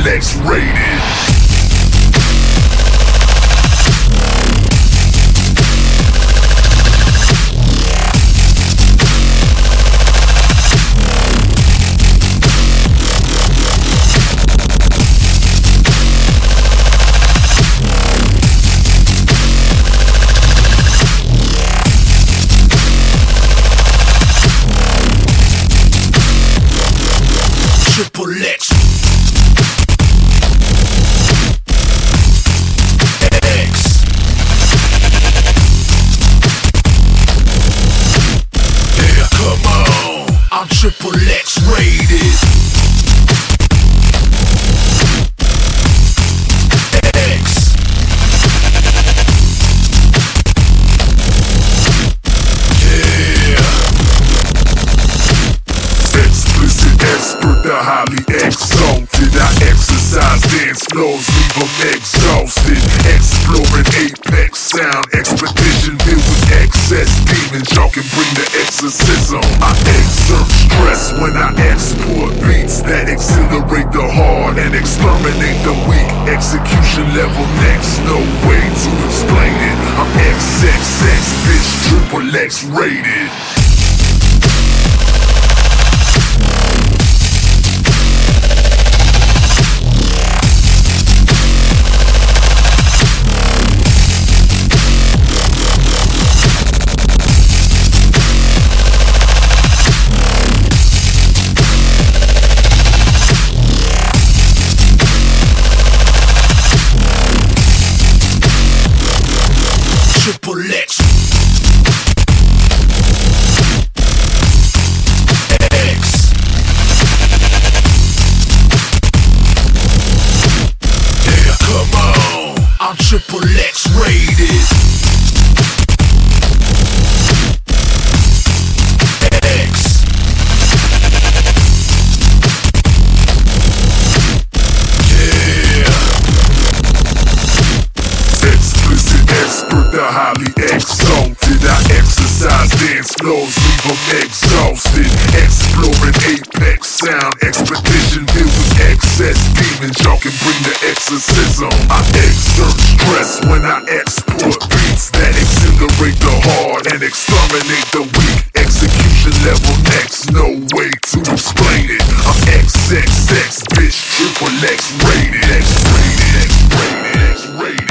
X rated. Triple X. X. Yeah, come on. I'm Triple X rated. X. Yeah. Explicit expert, the highly exalted. I exercise dance floors, leave them exhausted. Exploring apex sound expedition filled with excess demons. Y'all can bring the exorcism. I exert stress when I export beats that exhilarate the heart and exterminate the weak. Execution level next, no way to explain it. I'm XXX, bitch, Triple X rated. Triple X. X. Yeah, come on. I'm Triple X rated. X. Yeah. Explicit expert, the highly exalted. I exercise dance floors, leave them exhausted. Exploring apex sound expedition filled with excess demons. Y'all can bring the exorcism. I exert stress when I export beats that exhilarate the heart and exterminate the weak. Execution level next, no way to explain it. I'm XXX, bitch, Triple X rated. X rated, X rated, X rated.